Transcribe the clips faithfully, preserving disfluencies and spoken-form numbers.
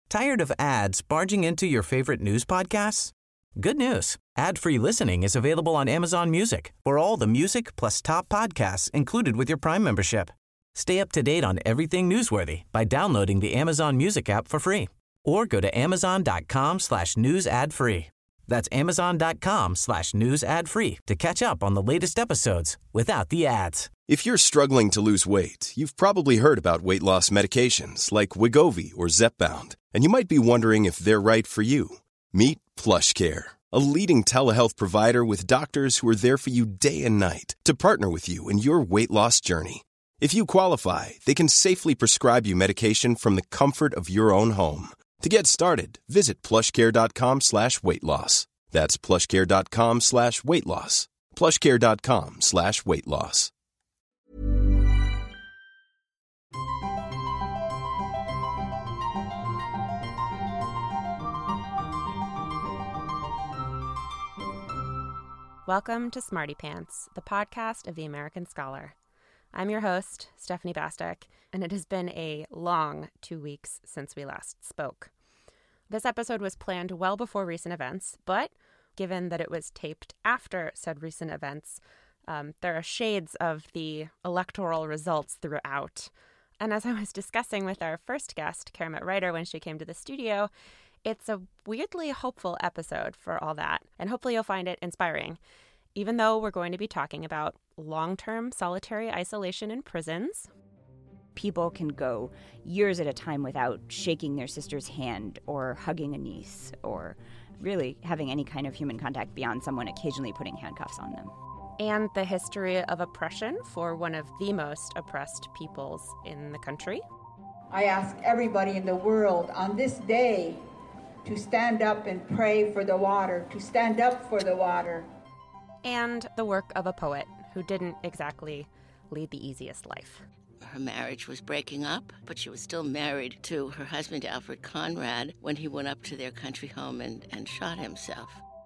Tired of ads barging into your favorite news podcasts? Good news. Ad-free listening is available on Amazon Music for all the music plus top podcasts included with your Prime membership. Stay up to date on everything newsworthy by downloading the Amazon Music app for free or go to amazon.com slash news ad free. That's amazon.com slash news ad free to catch up on the latest episodes without the ads. If you're struggling to lose weight, you've probably heard about weight loss medications like Wegovy or Zepbound, and you might be wondering if they're right for you. Meet PlushCare, a leading telehealth provider with doctors who are there for you day and night to partner with you in your weight loss journey. If you qualify, they can safely prescribe you medication from the comfort of your own home. To get started, visit plushcare.com slash weight loss. That's plushcare.com slash weight loss. plushcare.com slash weight loss. Welcome to Smarty Pants, the podcast of the American Scholar. I'm your host, Stephanie Bastek, and it has been a long two weeks since we last spoke. This episode was planned well before recent events, but given that it was taped after said recent events, um, there are shades of the electoral results throughout. And as I was discussing with our first guest, Keramet Reiter, when she came to the studio, it's a weirdly hopeful episode for all that, and hopefully you'll find it inspiring. Even though we're going to be talking about long-term solitary isolation in prisons. People can go years at a time without shaking their sister's hand or hugging a niece or really having any kind of human contact beyond someone occasionally putting handcuffs on them. And the history of oppression for one of the most oppressed peoples in the country. I ask everybody in the world on this day to stand up and pray for the water, to stand up for the water. And the work of a poet who didn't exactly lead the easiest life. Her marriage was breaking up, but she was still married to her husband, Alfred Conrad, when he went up to their country home and, and shot himself.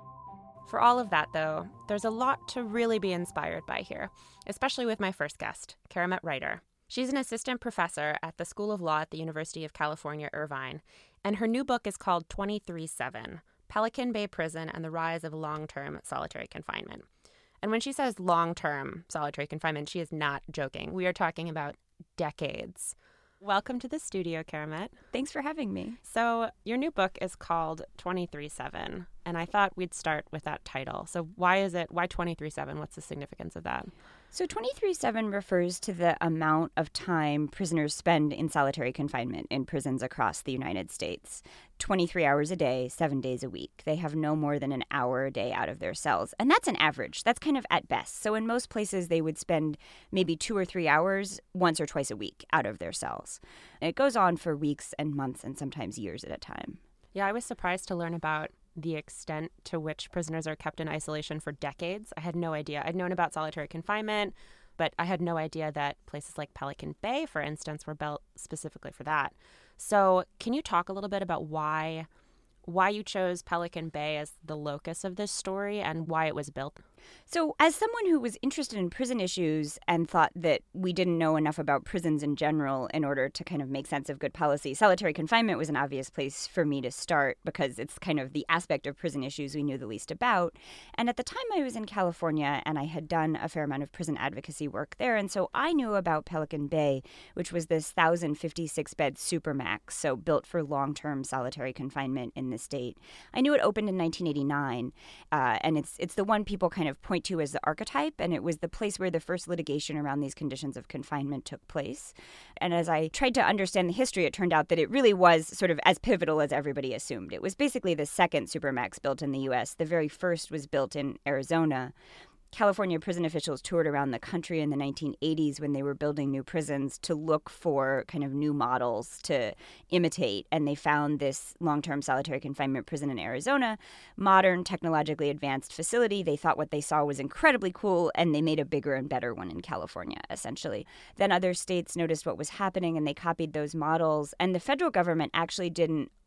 For all of that, though, there's a lot to really be inspired by here, especially with my first guest, Keramet Reiter. She's an assistant professor at the School of Law at the University of California, Irvine, and her new book is called twenty-three seven, Pelican Bay Prison and the Rise of Long-Term Solitary Confinement. And when she says long-term solitary confinement, she is not joking. We are talking about decades. Welcome to the studio, Keramet. Thanks for having me. So your new book is called twenty-three seven, and I thought we'd start with that title. So why is it, why twenty-three seven? What's the significance of that? So twenty-three seven refers to the amount of time prisoners spend in solitary confinement in prisons across the United States. twenty-three hours a day, seven days a week. They have no more than an hour a day out of their cells. And that's an average. That's kind of at best. So in most places, they would spend maybe two or three hours once or twice a week out of their cells. And it goes on for weeks and months and sometimes years at a time. Yeah, I was surprised to learn about the extent to which prisoners are kept in isolation for decades. I had no idea. I'd known about solitary confinement, but I had no idea that places like Pelican Bay, for instance, were built specifically for that. So can you talk a little bit about why why you chose Pelican Bay as the locus of this story and why it was built? So as someone who was interested in prison issues and thought that we didn't know enough about prisons in general in order to kind of make sense of good policy, solitary confinement was an obvious place for me to start because it's kind of the aspect of prison issues we knew the least about. And at the time I was in California and I had done a fair amount of prison advocacy work there. And so I knew about Pelican Bay, which was this one thousand fifty-six bed supermax, so built for long-term solitary confinement in the state. I knew it opened in nineteen eighty-nine, uh, and it's it's the one people kind of point to as the archetype, and it was the place where the first litigation around these conditions of confinement took place. And as I tried to understand the history, it turned out that it really was sort of as pivotal as everybody assumed. It was basically the second supermax built in the U S. The very first was built in Arizona. California prison officials toured around the country in the nineteen eighties when they were building new prisons to look for kind of new models to imitate. And they found this long-term solitary confinement prison in Arizona, modern, technologically advanced facility. They thought what they saw was incredibly cool, and they made a bigger and better one in California, essentially. Then other states noticed what was happening, and they copied those models. And the federal government actually didn't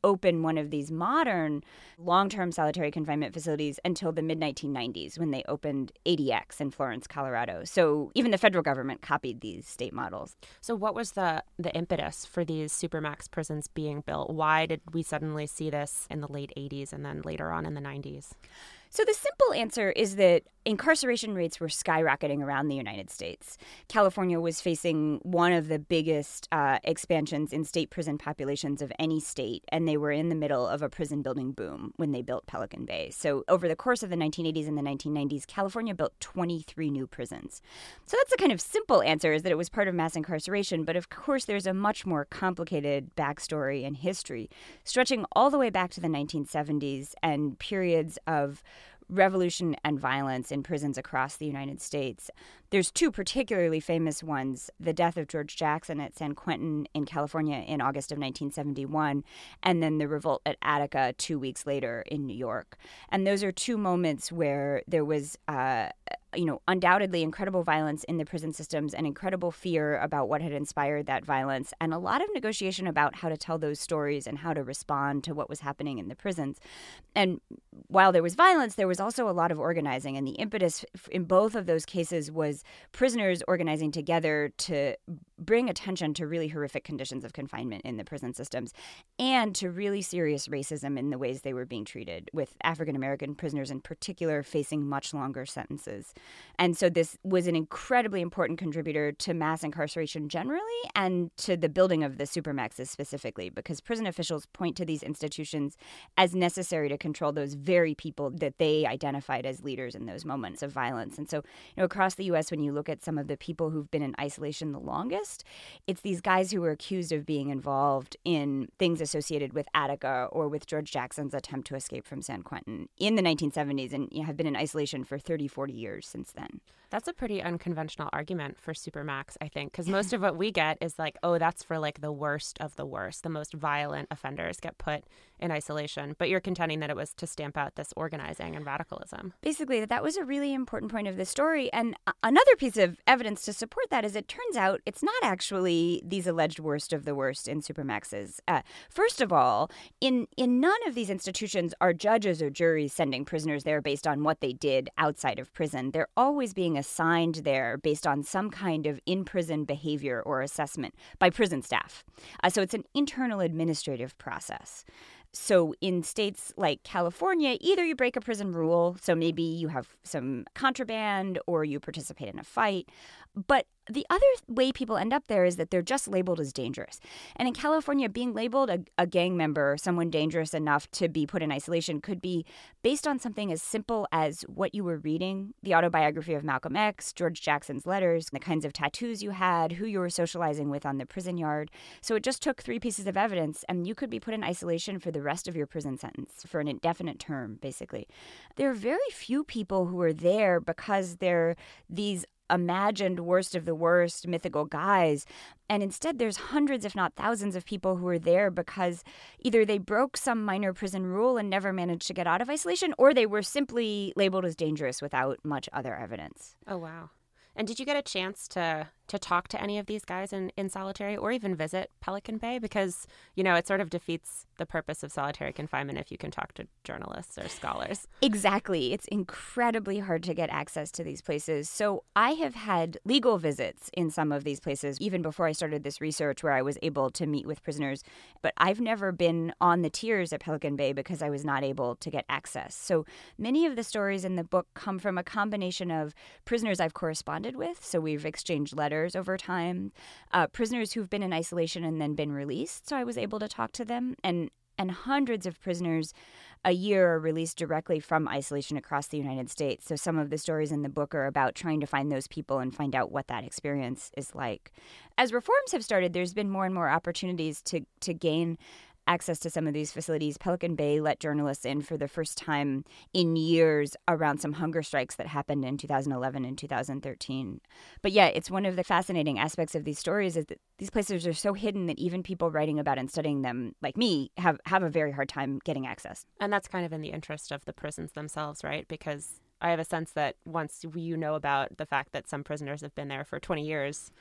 open one of these modern long-term solitary confinement facilities until the mid nineteen nineties when they opened A D X in Florence, Colorado. So even the federal government copied these state models. So what was the, the impetus for these supermax prisons being built? Why did we suddenly see this in the late eighties and then later on in the nineties? So the simple answer is that incarceration rates were skyrocketing around the United States. California was facing one of the biggest uh, expansions in state prison populations of any state, and they were in the middle of a prison building boom when they built Pelican Bay. So over the course of the nineteen eighties and the nineteen nineties, California built twenty-three new prisons. So that's the kind of simple answer, is that it was part of mass incarceration. But of course, there's a much more complicated backstory and history, stretching all the way back to the nineteen seventies and periods of revolution and violence in prisons across the United States. There's two particularly famous ones: the death of George Jackson at San Quentin in California in August of nineteen seventy-one, and then the revolt at Attica two weeks later in New York. And those are two moments where there was uh, you know, undoubtedly incredible violence in the prison systems and incredible fear about what had inspired that violence, and a lot of negotiation about how to tell those stories and how to respond to what was happening in the prisons. And while there was violence, there was also a lot of organizing, and the impetus in both of those cases was prisoners organizing together to bring attention to really horrific conditions of confinement in the prison systems and to really serious racism in the ways they were being treated, with African American prisoners in particular facing much longer sentences. And so this was an incredibly important contributor to mass incarceration generally and to the building of the supermaxes specifically, because prison officials point to these institutions as necessary to control those very people that they identified as leaders in those moments of violence. And so, you know, across the U S, when you look at some of the people who've been in isolation the longest, it's these guys who were accused of being involved in things associated with Attica or with George Jackson's attempt to escape from San Quentin in the nineteen seventies, and you know, have been in isolation for thirty, forty years since then. That's a pretty unconventional argument for Supermax, I think, because most of what we get is like, oh, that's for like the worst of the worst. The most violent offenders get put in isolation. But you're contending that it was to stamp out this organizing and radicalism. Basically, that was a really important point of the story. And another piece of evidence to support that is it turns out it's not actually these alleged worst of the worst in Supermaxes. Uh, first of all, in, in none of these institutions are judges or juries sending prisoners there based on what they did outside of prison. They're always being assigned there based on some kind of in-prison behavior or assessment by prison staff. Uh, so it's an internal administrative process. So in states like California, either you break a prison rule, so maybe you have some contraband or you participate in a fight, but the other way people end up there is that they're just labeled as dangerous. And in California, being labeled a, a gang member, someone dangerous enough to be put in isolation, could be based on something as simple as what you were reading, the autobiography of Malcolm X, George Jackson's letters, the kinds of tattoos you had, who you were socializing with on the prison yard. So it just took three pieces of evidence, and you could be put in isolation for the rest of your prison sentence, for an indefinite term, basically. There are very few people who are there because they're these imagined worst of the worst mythical guys. And instead, there's hundreds, if not thousands, of people who are there because either they broke some minor prison rule and never managed to get out of isolation, or they were simply labeled as dangerous without much other evidence. Oh, wow. And did you get a chance to to talk to any of these guys in, in solitary or even visit Pelican Bay? Because, you know, it sort of defeats the purpose of solitary confinement if you can talk to journalists or scholars. Exactly. It's incredibly hard to get access to these places. So I have had legal visits in some of these places, even before I started this research, where I was able to meet with prisoners. But I've never been on the tiers at Pelican Bay because I was not able to get access. So many of the stories in the book come from a combination of prisoners I've corresponded with. So we've exchanged letters over time, uh, prisoners who've been in isolation and then been released. So I was able to talk to them, and and hundreds of prisoners a year are released directly from isolation across the United States. So some of the stories in the book are about trying to find those people and find out what that experience is like. As reforms have started, there's been more and more opportunities to to gain access to some of these facilities. Pelican Bay let journalists in for the first time in years around some hunger strikes that happened in two thousand eleven and two thousand thirteen. But yeah, it's one of the fascinating aspects of these stories is that these places are so hidden that even people writing about and studying them, like me, have, have a very hard time getting access. And that's kind of in the interest of the prisons themselves, right? Because I have a sense that once you know about the fact that some prisoners have been there for twenty years,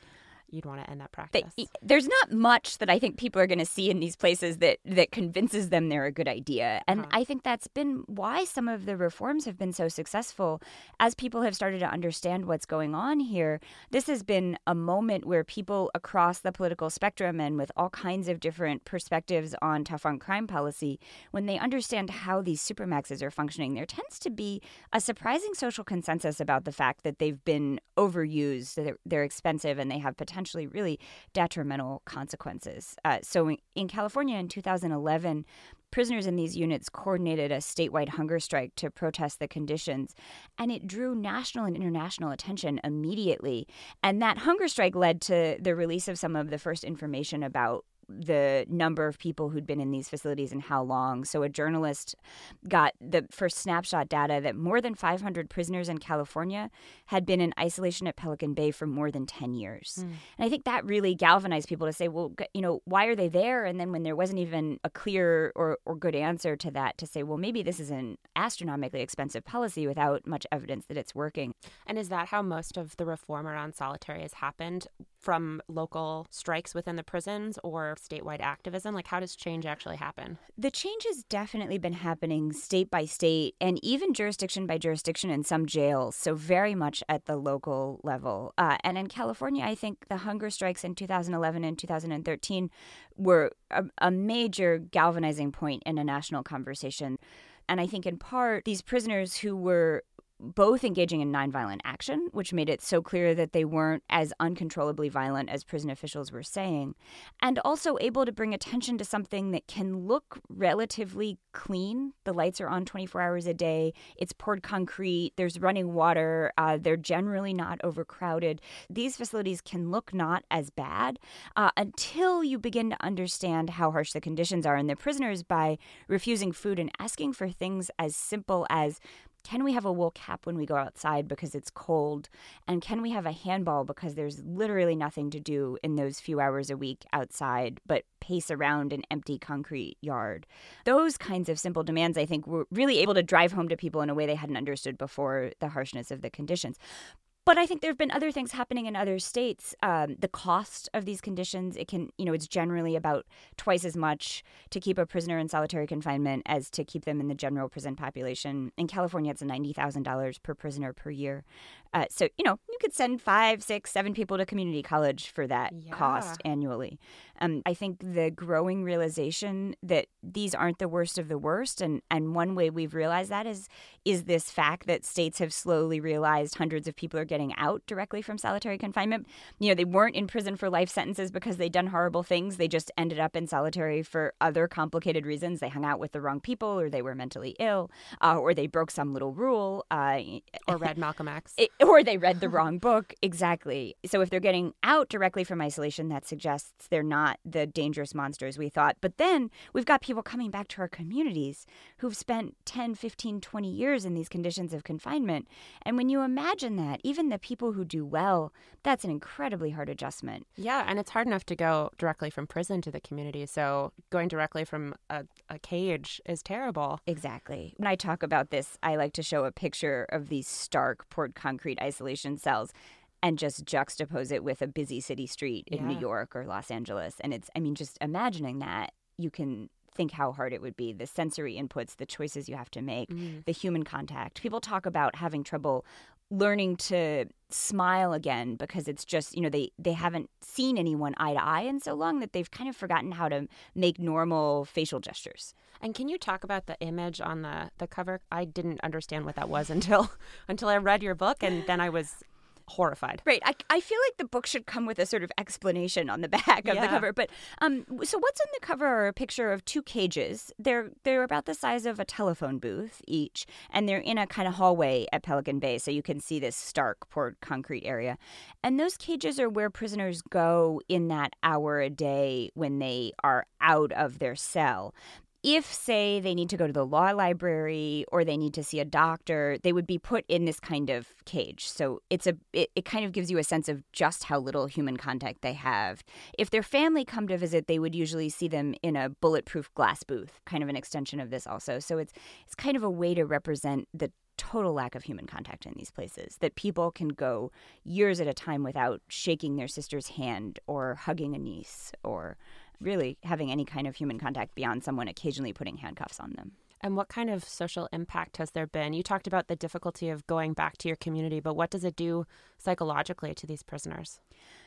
you'd want to end that practice. But there's not much that I think people are going to see in these places that, that convinces them they're a good idea. And uh-huh. I think that's been why some of the reforms have been so successful. As people have started to understand what's going on here, this has been a moment where people across the political spectrum and with all kinds of different perspectives on tough on crime policy, when they understand how these supermaxes are functioning, there tends to be a surprising social consensus about the fact that they've been overused, they're, they're expensive, and they have potentially really detrimental consequences. Uh, so in, in California in two thousand eleven, prisoners in these units coordinated a statewide hunger strike to protest the conditions, and it drew national and international attention immediately. And that hunger strike led to the release of some of the first information about the number of people who'd been in these facilities and how long. So a journalist got the first snapshot data that more than five hundred prisoners in California had been in isolation at Pelican Bay for more than ten years. Mm. And I think that really galvanized people to say, well, you know, why are they there? And then when there wasn't even a clear or, or good answer to that, to say, well, maybe this is an astronomically expensive policy without much evidence that it's working. And is that how most of the reform around solitary has happened? From local strikes within the prisons or statewide activism? Like, how does change actually happen? The change has definitely been happening state by state and even jurisdiction by jurisdiction in some jails, so very much at the local level. Uh, and in California, I think the hunger strikes in two thousand eleven and two thousand thirteen were a, a major galvanizing point in a national conversation. And I think in part, these prisoners who were both engaging in nonviolent action, which made it so clear that they weren't as uncontrollably violent as prison officials were saying, and also able to bring attention to something that can look relatively clean. The lights are on twenty-four hours a day. It's poured concrete. There's running water. Uh, they're generally not overcrowded. These facilities can look not as bad uh, until you begin to understand how harsh the conditions are. And the prisoners, by refusing food and asking for things as simple as, can we have a wool cap when we go outside because it's cold? And can we have a handball because there's literally nothing to do in those few hours a week outside but pace around an empty concrete yard? Those kinds of simple demands, I think, were really able to drive home to people in a way they hadn't understood before the harshness of the conditions. But I think there have been other things happening in other states. Um, the cost of these conditions, it can, you know, it's generally about twice as much to keep a prisoner in solitary confinement as to keep them in the general prison population. In California, it's ninety thousand dollars per prisoner per year. Uh, so, you know, you could send five, six, seven people to community college for that yeah. cost annually. Um, I think the growing realization that these aren't the worst of the worst, and, and one way we've realized that is is this fact that states have slowly realized hundreds of people are getting out directly from solitary confinement. You know, they weren't in prison for life sentences because they'd done horrible things. They just ended up in solitary for other complicated reasons. They hung out with the wrong people, or they were mentally ill, uh, or they broke some little rule. Uh, or read Malcolm X. It, or they read the wrong book. Exactly. So if they're getting out directly from isolation, that suggests they're not the dangerous monsters we thought. But then we've got people coming back to our communities who've spent ten, fifteen, twenty years in these conditions of confinement. And when you imagine that, even the people who do well, that's an incredibly hard adjustment. Yeah, and it's hard enough to go directly from prison to the community. So going directly from a, a cage is terrible. Exactly. When I talk about this, I like to show a picture of these stark poured concrete isolation cells and just juxtapose it with a busy city street in yeah. New York or Los Angeles. And it's, I mean, just imagining that, you can think how hard it would be, the sensory inputs, the choices you have to make, mm. the human contact. People talk about having trouble learning to smile again because it's just, you know, they, they haven't seen anyone eye to eye in so long that they've kind of forgotten how to make normal facial gestures. And can you talk about the image on the, the cover? I didn't understand what that was until until I read your book, and then I was horrified. Right. I, I feel like the book should come with a sort of explanation on the back of yeah. the cover. But um, so what's on the cover are a picture of two cages. They're they're about the size of a telephone booth each, and they're in a kind of hallway at Pelican Bay, so you can see this stark poured concrete area. And those cages are where prisoners go in that hour a day when they are out of their cell. If, say, they need to go to the law library or they need to see a doctor, they would be put in this kind of cage. So it's a it, it kind of gives you a sense of just how little human contact they have. If their family come to visit, they would usually see them in a bulletproof glass booth, kind of an extension of this also. So it's it's kind of a way to represent the total lack of human contact in these places, that people can go years at a time without shaking their sister's hand or hugging a niece or really having any kind of human contact beyond someone occasionally putting handcuffs on them. And what kind of social impact has there been? You talked about the difficulty of going back to your community, but what does it do psychologically to these prisoners?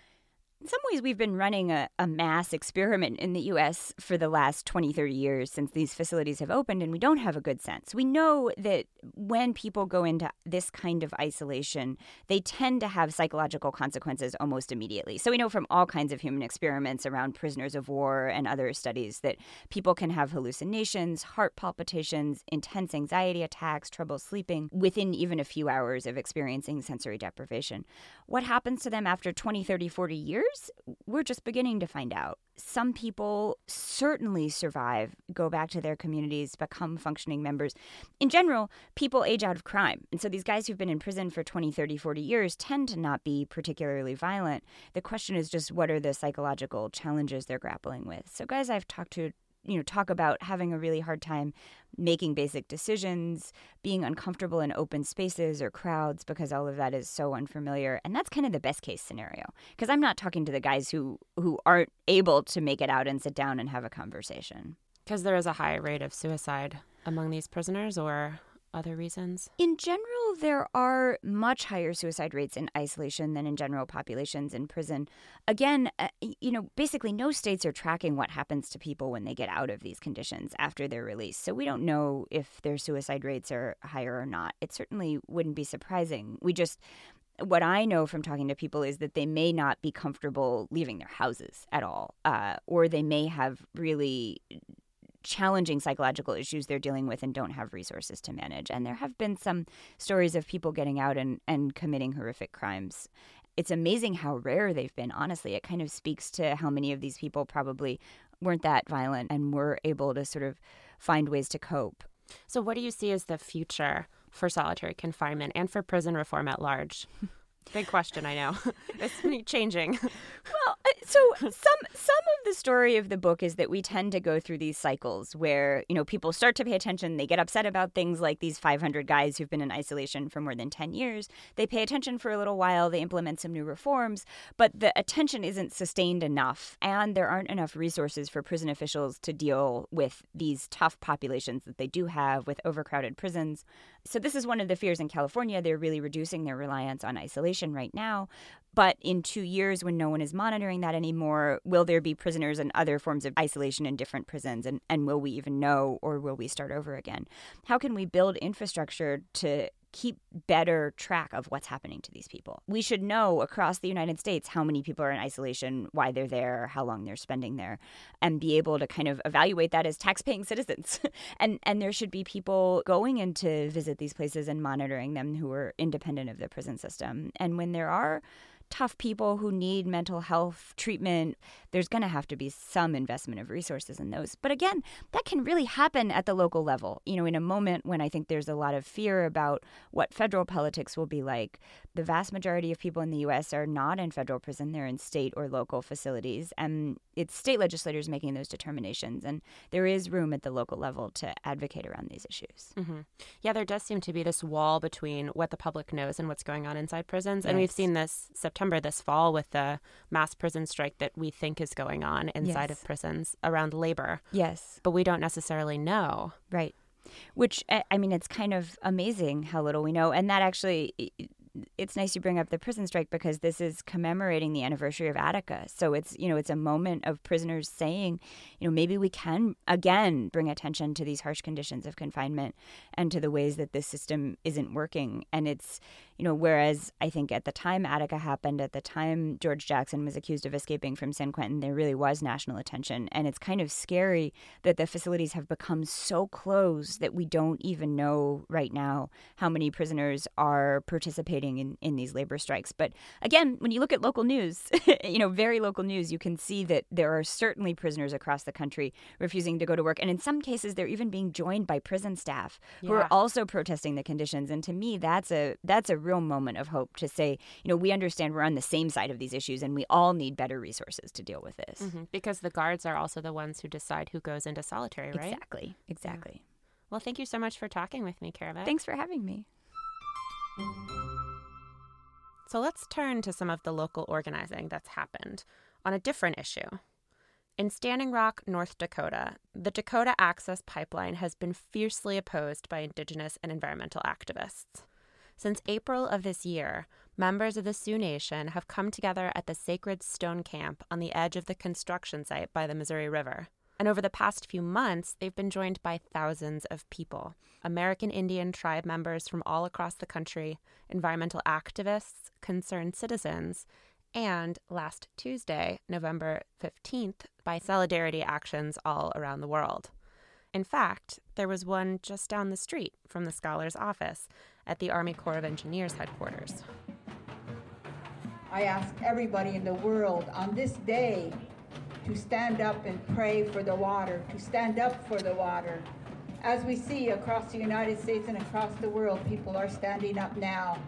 In some ways, we've been running a, a mass experiment in the U S for the last twenty, thirty years since these facilities have opened, and we don't have a good sense. We know that when people go into this kind of isolation, they tend to have psychological consequences almost immediately. So we know from all kinds of human experiments around prisoners of war and other studies that people can have hallucinations, heart palpitations, intense anxiety attacks, trouble sleeping within even a few hours of experiencing sensory deprivation. What happens to them after twenty, thirty, forty years? We're just beginning to find out. Some people certainly survive, go back to their communities, become functioning members. In general, people age out of crime. And so these guys who've been in prison for twenty, thirty, forty years tend to not be particularly violent. The question is just what are the psychological challenges they're grappling with? So guys I've talked to, you know, talk about having a really hard time making basic decisions, being uncomfortable in open spaces or crowds because all of that is so unfamiliar. And that's kind of the best case scenario, because I'm not talking to the guys who, who aren't able to make it out and sit down and have a conversation. Because there is a high rate of suicide among these prisoners, or other reasons? In general, there are much higher suicide rates in isolation than in general populations in prison. Again, uh, you know, basically no states are tracking what happens to people when they get out of these conditions after they're released. So we don't know if their suicide rates are higher or not. It certainly wouldn't be surprising. We just... What I know from talking to people is that they may not be comfortable leaving their houses at all, uh, or they may have really challenging psychological issues they're dealing with and don't have resources to manage. And there have been some stories of people getting out and, and committing horrific crimes. It's amazing how rare they've been, honestly. It kind of speaks to how many of these people probably weren't that violent and were able to sort of find ways to cope. So what do you see as the future for solitary confinement and for prison reform at large? Big question, I know. It's changing. Well, so some some of the story of the book is that we tend to go through these cycles where, you know, people start to pay attention. They get upset about things like these five hundred guys who've been in isolation for more than ten years. They pay attention for a little while. They implement some new reforms, but the attention isn't sustained enough, and there aren't enough resources for prison officials to deal with these tough populations that they do have with overcrowded prisons. So this is one of the fears in California. They're really reducing their reliance on isolation right now. But in two years, when no one is monitoring that anymore, will there be prisoners and other forms of isolation in different prisons? And, and will we even know, or will we start over again? How can we build infrastructure to keep better track of what's happening to these people? We should know across the United States how many people are in isolation, why they're there, how long they're spending there, and be able to kind of evaluate that as tax-paying citizens. and and there should be people going in to visit these places and monitoring them who are independent of the prison system. And when there are tough people who need mental health treatment, there's going to have to be some investment of resources in those. But again, that can really happen at the local level. You know, in a moment when I think there's a lot of fear about what federal politics will be like, the vast majority of people in the U S are not in federal prison. They're in state or local facilities, and it's state legislators making those determinations. And there is room at the local level to advocate around these issues. Mm-hmm. Yeah, there does seem to be this wall between what the public knows and what's going on inside prisons. And Yes. we've seen this September, this fall, with the mass prison strike that we think is going on inside Yes. of prisons around labor. Yes. But we don't necessarily know. Right. Which, I mean, it's kind of amazing how little we know. And that actually, it's nice you bring up the prison strike, because this is commemorating the anniversary of Attica. So it's, you know, it's a moment of prisoners saying, you know, maybe we can, again, bring attention to these harsh conditions of confinement and to the ways that this system isn't working. And it's, you know, whereas I think at the time Attica happened, at the time George Jackson was accused of escaping from San Quentin, there really was national attention. And it's kind of scary that the facilities have become so close that we don't even know right now how many prisoners are participating in, in these labor strikes. But again, when you look at local news, you know, very local news, you can see that there are certainly prisoners across the country refusing to go to work. And in some cases, they're even being joined by prison staff who Yeah. are also protesting the conditions. And to me, that's a that's a real moment of hope to say, you know, we understand we're on the same side of these issues and we all need better resources to deal with this. Mm-hmm. Because the guards are also the ones who decide who goes into solitary, right? Exactly. Exactly. Well, thank you so much for talking with me, Karavat. Thanks for having me. So let's turn to some of the local organizing that's happened on a different issue. In Standing Rock, North Dakota, the Dakota Access Pipeline has been fiercely opposed by Indigenous and environmental activists. Since April of this year, members of the Sioux Nation have come together at the Sacred Stone Camp on the edge of the construction site by the Missouri River. And over the past few months, they've been joined by thousands of people, American Indian tribe members from all across the country, environmental activists, concerned citizens, and last Tuesday, November fifteenth, by solidarity actions all around the world. In fact, there was one just down the street from the scholar's office at the Army Corps of Engineers headquarters. I ask everybody in the world on this day to stand up and pray for the water, to stand up for the water. As we see across the United States and across the world, people are standing up now.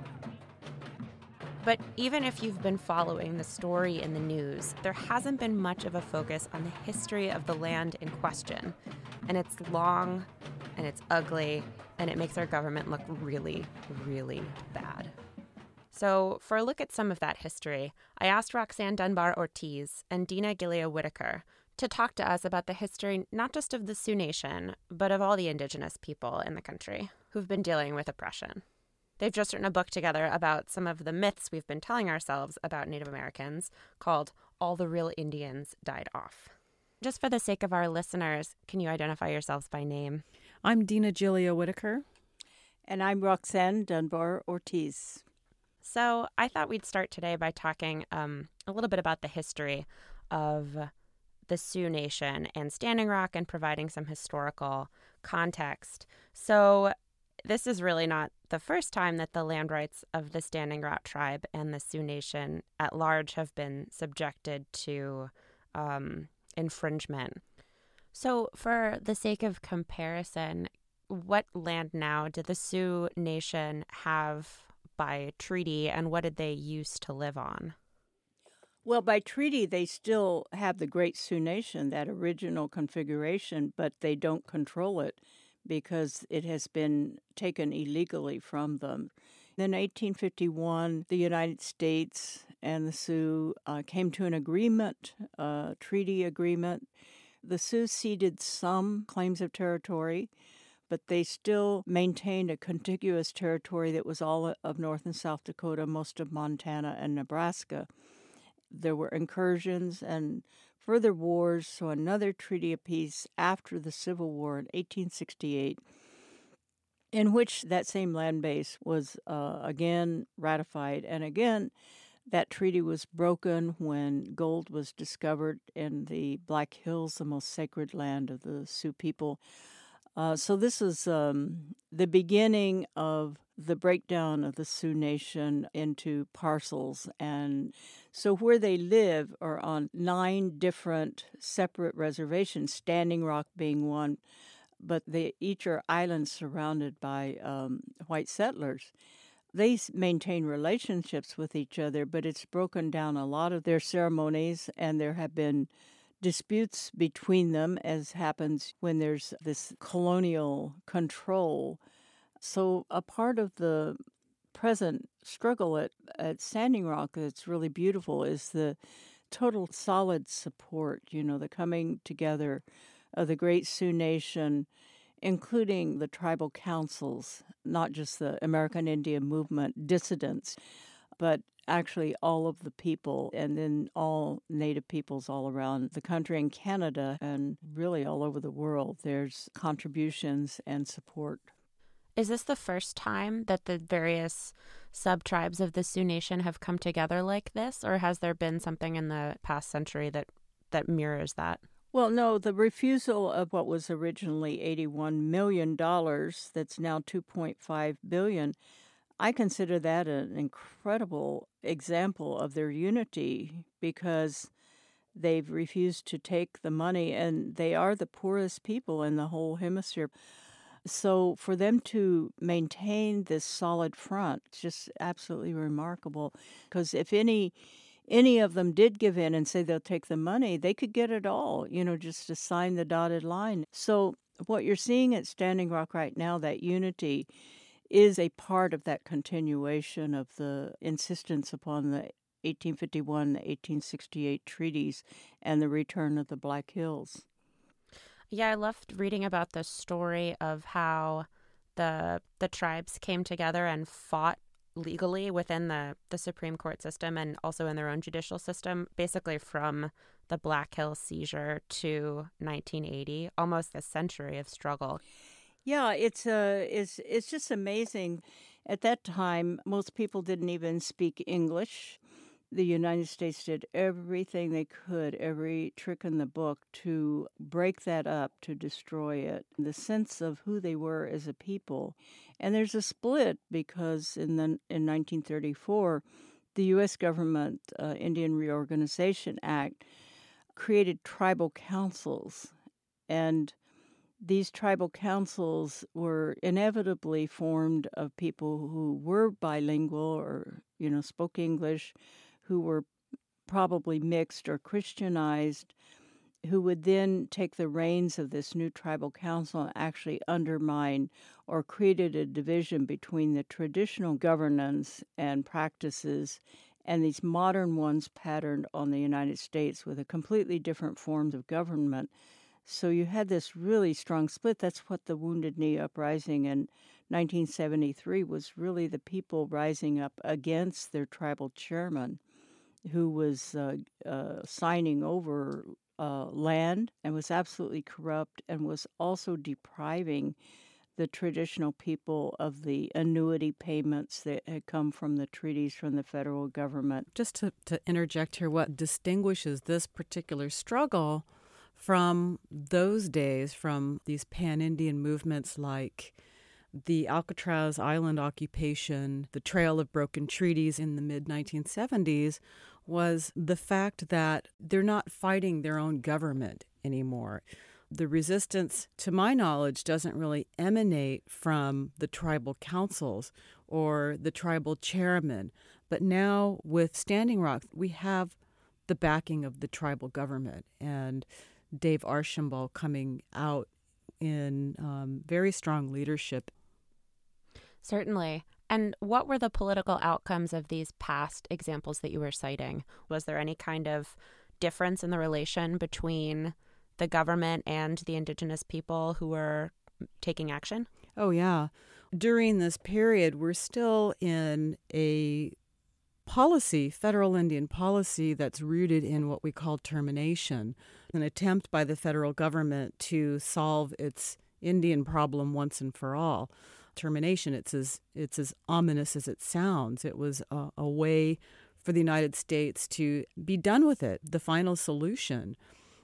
But even if you've been following the story in the news, there hasn't been much of a focus on the history of the land in question. And it's long, and it's ugly, and it makes our government look really, really bad. So for a look at some of that history, I asked Roxanne Dunbar Ortiz and Dina Gillia Whitaker to talk to us about the history not just of the Sioux Nation, but of all the Indigenous people in the country who've been dealing with oppression. They've just written a book together about some of the myths we've been telling ourselves about Native Americans called All the Real Indians Died Off. Just for the sake of our listeners, can you identify yourselves by name? I'm Dina Gillia Whitaker. And I'm Roxanne Dunbar Ortiz. So I thought we'd start today by talking um, a little bit about the history of the Sioux Nation and Standing Rock and providing some historical context. So this is really not the first time that the land rights of the Standing Rock tribe and the Sioux Nation at large have been subjected to um, infringement. So for the sake of comparison, what land now did the Sioux Nation have by treaty, and what did they used to live on? Well, by treaty, they still have the Great Sioux Nation, that original configuration, but they don't control it because it has been taken illegally from them. In eighteen fifty-one, the United States and the Sioux uh, came to an agreement, a treaty agreement. The Sioux ceded some claims of territory, but they still maintained a contiguous territory that was all of North and South Dakota, most of Montana and Nebraska. There were incursions and further wars, so another treaty of peace after the Civil War in eighteen sixty-eight, in which that same land base was uh, again ratified. And again, that treaty was broken when gold was discovered in the Black Hills, the most sacred land of the Sioux people. Uh, so this is um, the beginning of the breakdown of the Sioux Nation into parcels. And so where they live are on nine different separate reservations, Standing Rock being one, but they each are islands surrounded by um, white settlers. They maintain relationships with each other, but it's broken down a lot of their ceremonies, and there have been disputes between them, as happens when there's this colonial control. So a part of the present struggle at, at Standing Rock that's really beautiful is the total solid support, you know, the coming together of the Great Sioux Nation, including the tribal councils, not just the American Indian Movement dissidents, but actually all of the people, and then all Native peoples all around the country and Canada and really all over the world. There's contributions and support. Is this the first time that the various sub-tribes of the Sioux Nation have come together like this, or has there been something in the past century that, that mirrors that? Well, no, the refusal of what was originally eighty-one million dollars, that's now two point five billion dollars, I consider that an incredible example of their unity because they've refused to take the money, and they are the poorest people in the whole hemisphere. So for them to maintain this solid front, it's just absolutely remarkable, because if any any of them did give in and say they'll take the money, they could get it all, you know, just to sign the dotted line. So what you're seeing at Standing Rock right now, that unity, is a part of that continuation of the insistence upon the eighteen fifty-one, eighteen sixty-eight treaties and the return of the Black Hills. Yeah, I loved reading about the story of how the the tribes came together and fought legally within the, the Supreme Court system and also in their own judicial system, basically from the Black Hills seizure to nineteen eighty, almost a century of struggle. Yeah, it's uh, it's it's just amazing. At that time, most people didn't even speak English. The United States did everything they could, every trick in the book, to break that up, to destroy it, the sense of who they were as a people. And there's a split because in the in nineteen thirty-four, the U S government, uh, Indian Reorganization Act, created tribal councils. And these tribal councils were inevitably formed of people who were bilingual or, you know, spoke English, who were probably mixed or Christianized, who would then take the reins of this new tribal council and actually undermine or created a division between the traditional governance and practices and these modern ones patterned on the United States with a completely different forms of government. So you had this really strong split. That's what the Wounded Knee Uprising in nineteen seventy-three was, really the people rising up against their tribal chairman, who was uh, uh, signing over uh, land and was absolutely corrupt and was also depriving the traditional people of the annuity payments that had come from the treaties from the federal government. Just to, to interject here, what distinguishes this particular struggle from those days, from these pan-Indian movements like the Alcatraz Island occupation, the Trail of Broken Treaties in the mid nineteen seventies, was the fact that they're not fighting their own government anymore. The resistance, to my knowledge, doesn't really emanate from the tribal councils or the tribal chairmen. But now with Standing Rock, we have the backing of the tribal government and Dave Archambault coming out in um, very strong leadership. Certainly. And what were the political outcomes of these past examples that you were citing? Was there any kind of difference in the relation between the government and the indigenous people who were taking action? Oh, yeah. During this period, we're still in a policy, federal Indian policy, that's rooted in what we call termination, an attempt by the federal government to solve its Indian problem once and for all. Termination, it's as it's as ominous as it sounds. It was a, a way for the United States to be done with it, the final solution.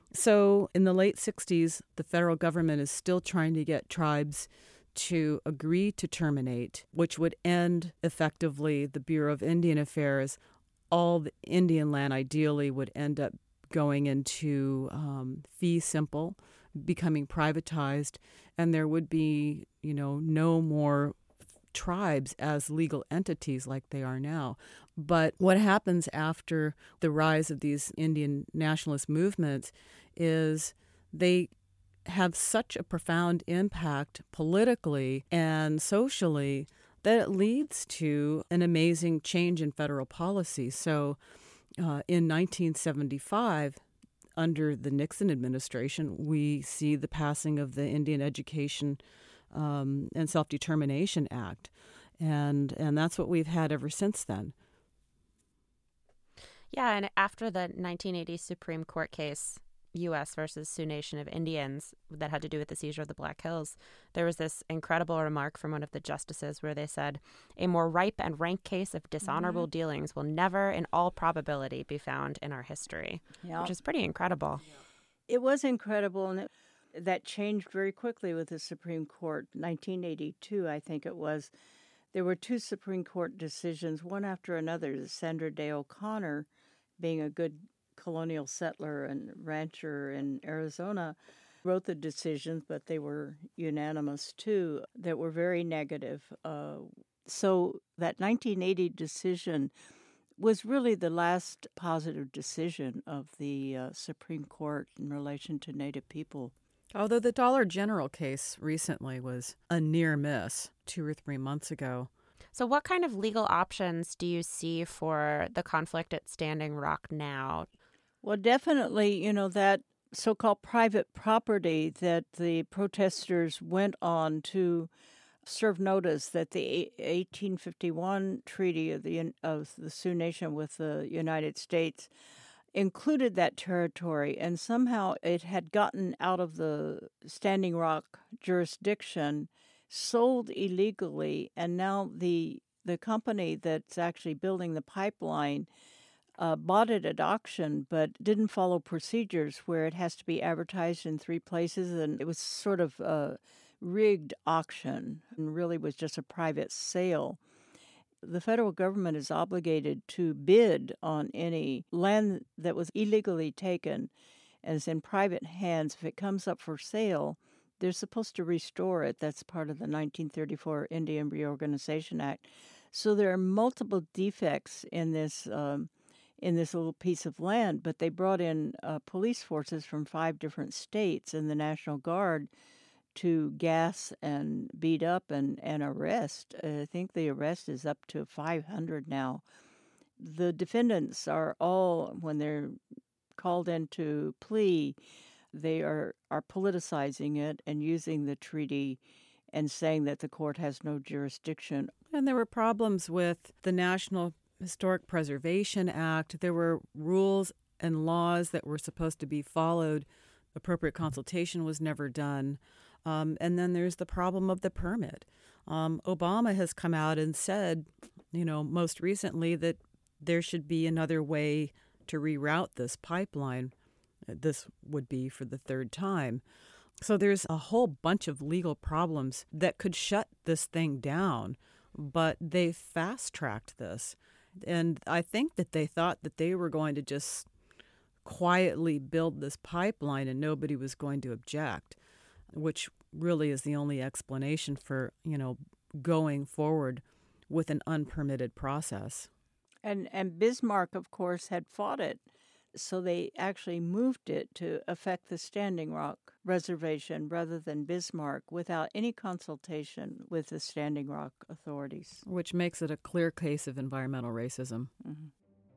So in the late sixties, the federal government is still trying to get tribes to agree to terminate, which would end effectively the Bureau of Indian Affairs. All the Indian land ideally would end up going into um, fee simple, becoming privatized, and there would be, you know, no more tribes as legal entities like they are now. But what happens after the rise of these Indian nationalist movements is they have such a profound impact politically and socially that it leads to an amazing change in federal policy. So uh, in nineteen seventy-five, under the Nixon administration, we see the passing of the Indian Education um, and Self-Determination Act. And and that's what we've had ever since then. Yeah, and after the nineteen eighty Supreme Court case, U S versus Sioux Nation of Indians, that had to do with the seizure of the Black Hills, there was this incredible remark from one of the justices where they said, "A more ripe and rank case of dishonorable mm-hmm. dealings will never, in all probability, be found in our history," yeah. which is pretty incredible. It was incredible, and it, that changed very quickly with the Supreme Court. nineteen eighty-two, I think it was. There were two Supreme Court decisions, one after another. Sandra Day O'Connor, being a good colonial settler and rancher in Arizona, wrote the decisions, but they were unanimous too, that were very negative. Uh, so that nineteen eighty decision was really the last positive decision of the uh, Supreme Court in relation to Native people. Although the Dollar General case recently was a near miss two or three months ago. So what kind of legal options do you see for the conflict at Standing Rock now? Well, definitely, you know, that so-called private property that the protesters went on to serve notice that the eighteen fifty-one treaty of the of the Sioux Nation with the United States included that territory, and somehow it had gotten out of the Standing Rock jurisdiction, sold illegally, and now the the company that's actually building the pipeline uh, bought it at auction, but didn't follow procedures where it has to be advertised in three places, and it was sort of a rigged auction and really was just a private sale. The federal government is obligated to bid on any land that was illegally taken and is in private hands. If it comes up for sale, they're supposed to restore it. That's part of the nineteen thirty-four Indian Reorganization Act. So there are multiple defects in this um, in this little piece of land, but they brought in uh, police forces from five different states and the National Guard to gas and beat up and, and arrest. I think the arrest is up to five hundred now. The defendants are all, when they're called into plea, they are, are politicizing it and using the treaty and saying that the court has no jurisdiction. And there were problems with the National Historic Preservation Act. There were rules and laws that were supposed to be followed. Appropriate consultation was never done. Um, and then there's the problem of the permit. Um, Obama has come out and said, you know, most recently that there should be another way to reroute this pipeline. This would be for the third time. So there's a whole bunch of legal problems that could shut this thing down, but they fast-tracked this. And I think that they thought that they were going to just quietly build this pipeline and nobody was going to object, which really is the only explanation for, you know, going forward with an unpermitted process. And and Bismarck, of course, had fought it, so they actually moved it to affect the Standing Rock Reservation rather than Bismarck without any consultation with the Standing Rock authorities. Which makes it a clear case of environmental racism. Mm-hmm.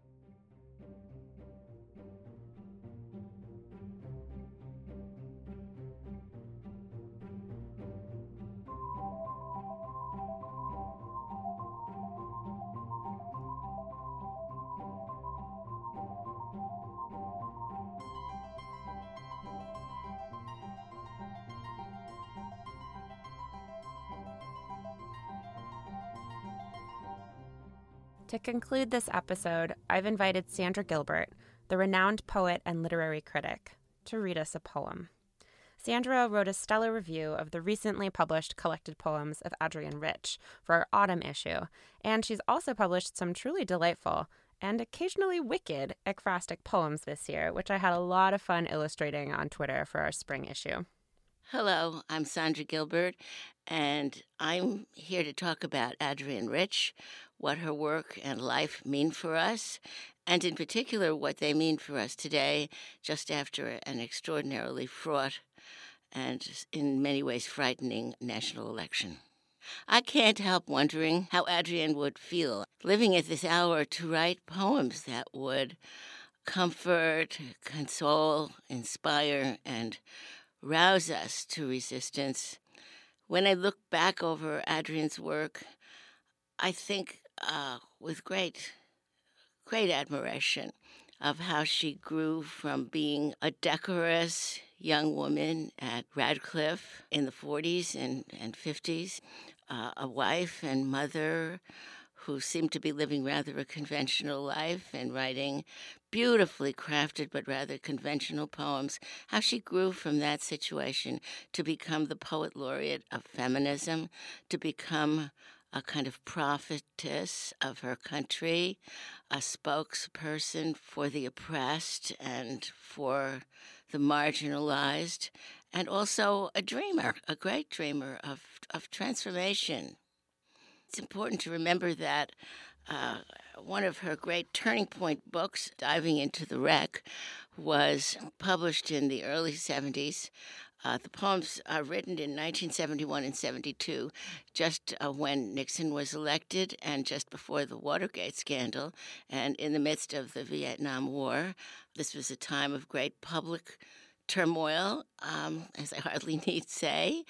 To conclude this episode, I've invited Sandra Gilbert, the renowned poet and literary critic, to read us a poem. Sandra wrote a stellar review of the recently published collected poems of Adrienne Rich for our autumn issue, and she's also published some truly delightful and occasionally wicked ekphrastic poems this year, which I had a lot of fun illustrating on Twitter for our spring issue. Hello, I'm Sandra Gilbert, and I'm here to talk about Adrienne Rich, what her work and life mean for us, and in particular what they mean for us today, just after an extraordinarily fraught and in many ways frightening national election. I can't help wondering how Adrienne would feel living at this hour to write poems that would comfort, console, inspire, and rouse us to resistance. When I look back over Adrienne's work, I think uh, with great, great admiration of how she grew from being a decorous young woman at Radcliffe in the forties and, and fifties, uh, a wife and mother who seemed to be living rather a conventional life and writing beautifully crafted but rather conventional poems, how she grew from that situation to become the poet laureate of feminism, to become a kind of prophetess of her country, a spokesperson for the oppressed and for the marginalized, and also a dreamer, a great dreamer of, of transformation. It's important to remember that uh, one of her great turning point books, Diving into the Wreck, was published in the early seventies Uh, the poems are written in nineteen seventy-one and seventy-two, just uh, when Nixon was elected and just before the Watergate scandal and in the midst of the Vietnam War. This was a time of great public turmoil, um, as I hardly need say,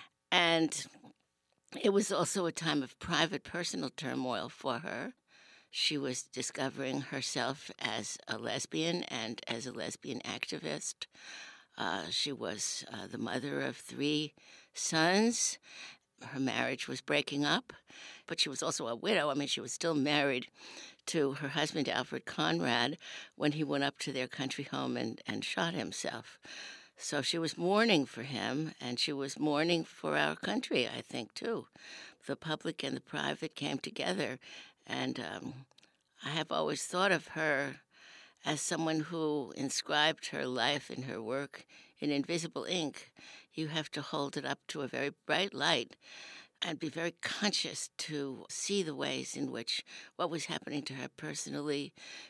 and it was also a time of private personal turmoil for her. She was discovering herself as a lesbian and as a lesbian activist. Uh, she was uh, the mother of three sons. Her marriage was breaking up, but she was also a widow. I mean, she was still married to her husband, Alfred Conrad, when he went up to their country home and, and shot himself. So she was mourning for him, and she was mourning for our country, I think, too. The public and the private came together, and um, I have always thought of her as someone who inscribed her life and her work in invisible ink. You have to hold it up to a very bright light and be very conscious to see the ways in which what was happening to her personally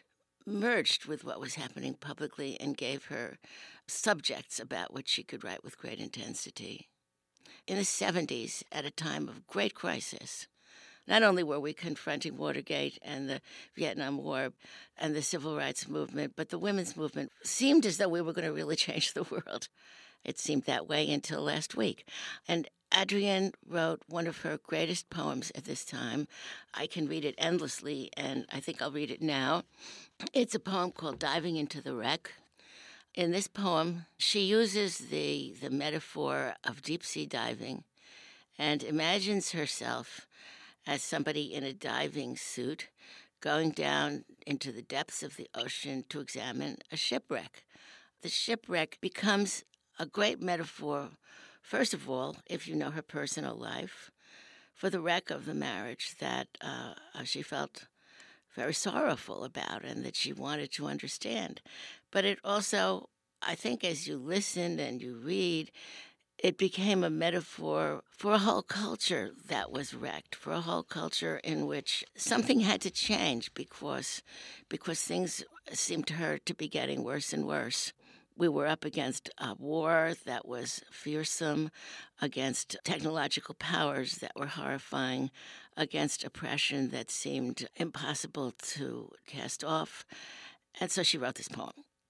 merged with what was happening publicly and gave her subjects about which she could write with great intensity. In the seventies, at a time of great crisis, not only were we confronting Watergate and the Vietnam War and the civil rights movement, but the women's movement seemed as though we were going to really change the world. It seemed that way until last week. And Adrienne wrote one of her greatest poems at this time. I can read it endlessly, and I think I'll read it now. It's a poem called Diving into the Wreck. In this poem, she uses the, the metaphor of deep-sea diving and imagines herself as somebody in a diving suit going down into the depths of the ocean to examine a shipwreck. The shipwreck becomes a great metaphor, first of all, if you know her personal life, for the wreck of the marriage that uh, she felt very sorrowful about and that she wanted to understand. But it also, I think, as you listen and you read, it became a metaphor for a whole culture that was wrecked, for a whole culture in which something had to change because, because things seemed to her to be getting worse and worse. We were up against a war that was fearsome, against technological powers that were horrifying, against oppression that seemed impossible to cast off. And so she wrote this poem.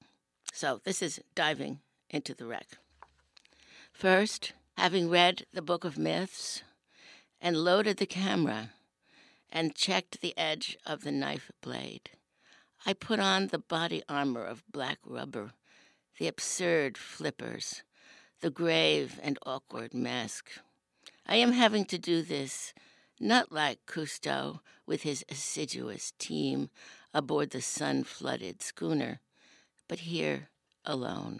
So this is Diving into the Wreck. First, having read the Book of Myths and loaded the camera and checked the edge of the knife blade, I put on the body armor of black rubber, the absurd flippers, the grave and awkward mask. I am having to do this not like Cousteau with his assiduous team aboard the sun-flooded schooner, but here alone.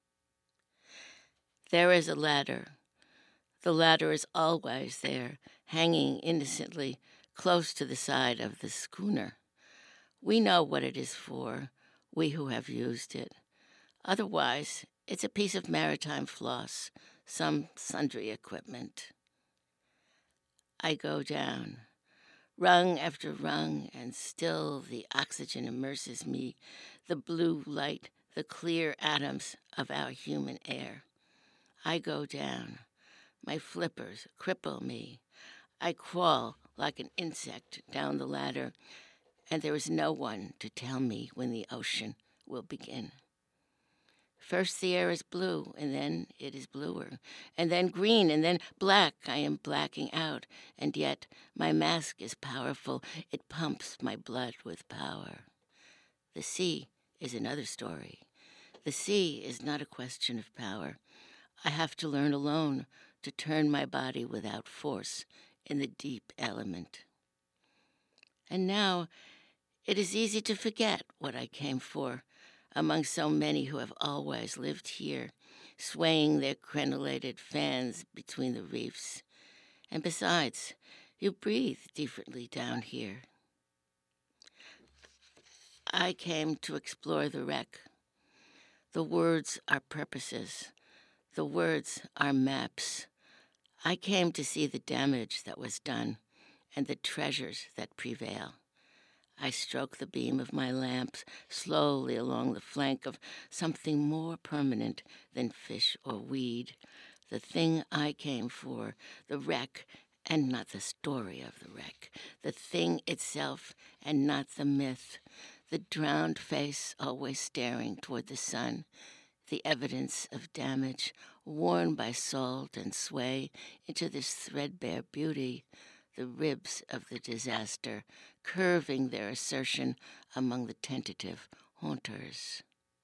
There is a ladder. The ladder is always there, hanging innocently close to the side of the schooner. We know what it is for, we who have used it. Otherwise, it's a piece of maritime floss, some sundry equipment. I go down, rung after rung, and still the oxygen immerses me, the blue light, the clear atoms of our human air. I go down. My flippers cripple me. I crawl like an insect down the ladder, and there is no one to tell me when the ocean will begin. First the air is blue, and then it is bluer, and then green, and then black. I am blacking out, and yet my mask is powerful. It pumps my blood with power. The sea is another story. The sea is not a question of power. I have to learn alone to turn my body without force in the deep element. And now it is easy to forget what I came for among so many who have always lived here, swaying their crenellated fans between the reefs. And besides, you breathe differently down here. I came to explore the wreck. The words are purposes. The words are maps. I came to see the damage that was done and the treasures that prevail. I stroke the beam of my lamps slowly along the flank of something more permanent than fish or weed, the thing I came for, the wreck, and not the story of the wreck, the thing itself and not the myth, the drowned face always staring toward the sun, the evidence of damage worn by salt and sway into this threadbare beauty, the ribs of the disaster curving their assertion among the tentative haunters.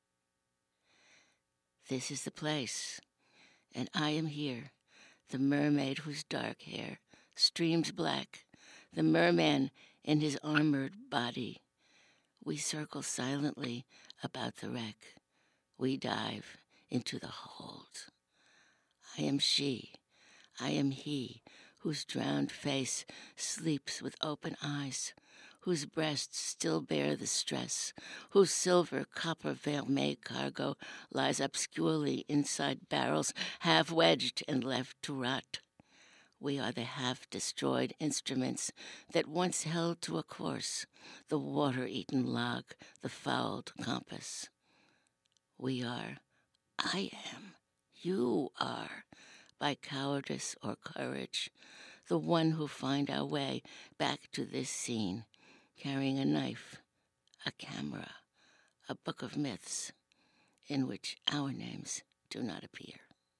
This is the place, and I am here, the mermaid whose dark hair streams black, the merman in his armored body. We circle silently about the wreck. We dive into the hold. I am she, I am he, whose drowned face sleeps with open eyes, whose breasts still bear the stress, whose silver copper vermeil cargo lies obscurely inside barrels half wedged and left to rot. We are the half-destroyed instruments that once held to a course, the water-eaten log, the fouled compass. We are, I am, you are, by cowardice or courage, the one who find our way back to this scene, carrying a knife, a camera, a book of myths, in which our names do not appear.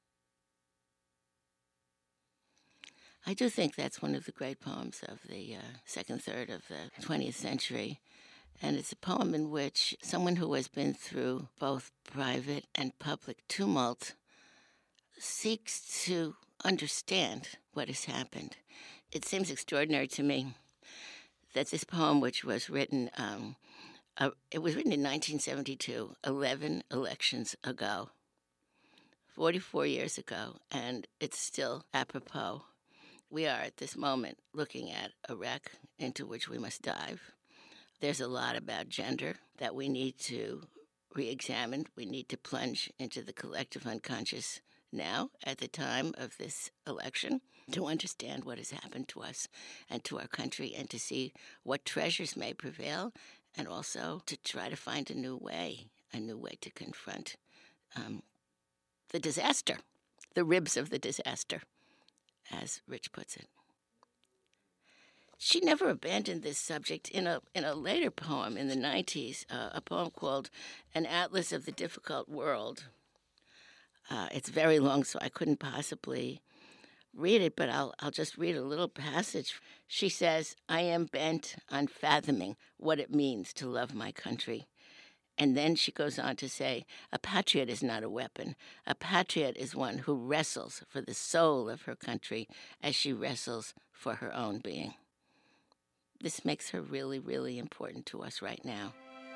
I do think that's one of the great poems of the uh, second third of the twentieth century. And it's a poem in which someone who has been through both private and public tumult seeks to understand what has happened. It seems extraordinary to me that this poem, which was written, um, uh, it was written in nineteen seventy-two, eleven elections ago, forty-four years ago, and it's still apropos. We are at this moment looking at a wreck into which we must dive. There's a lot about gender that we need to re-examine. We need to plunge into the collective unconscious now at the time of this election to understand what has happened to us and to our country and to see what treasures may prevail and also to try to find a new way, a new way to confront um, the disaster, the ribs of the disaster, as Rich puts it. She never abandoned this subject. In a in a later poem in the nineties, uh, a poem called An Atlas of the Difficult World. Uh, it's very long, so I couldn't possibly read it, but I'll I'll just read a little passage. She says, I am bent on fathoming what it means to love my country. And then she goes on to say, a patriot is not a weapon. A patriot is one who wrestles for the soul of her country as she wrestles for her own being. This makes her really, really important to us right now.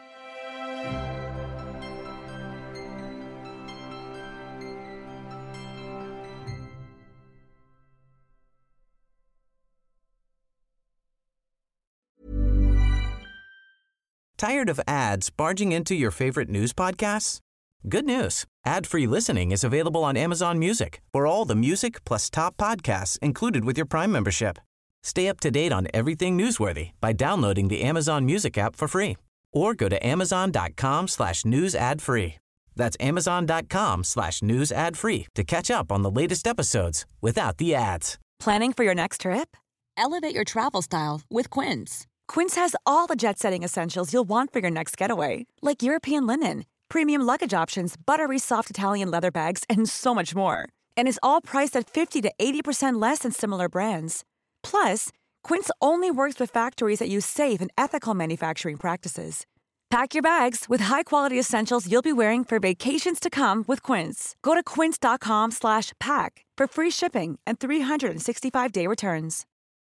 Tired of ads barging into your favorite news podcasts? Good news. Ad-free listening is available on Amazon Music for all the music plus top podcasts included with your Prime membership. Stay up to date on everything newsworthy by downloading the Amazon Music app for free or go to amazon.com slash news ad free. That's amazon.com slash news ad free to catch up on the latest episodes without the ads. Planning for your next trip? Elevate your travel style with Quince. Quince has all the jet-setting essentials you'll want for your next getaway, like European linen, premium luggage options, buttery soft Italian leather bags, and so much more. And is all priced at fifty to eighty percent less than similar brands. Plus, Quince only works with factories that use safe and ethical manufacturing practices. Pack your bags with high-quality essentials you'll be wearing for vacations to come with Quince. Go to quince.com slash pack for free shipping and three sixty-five day returns.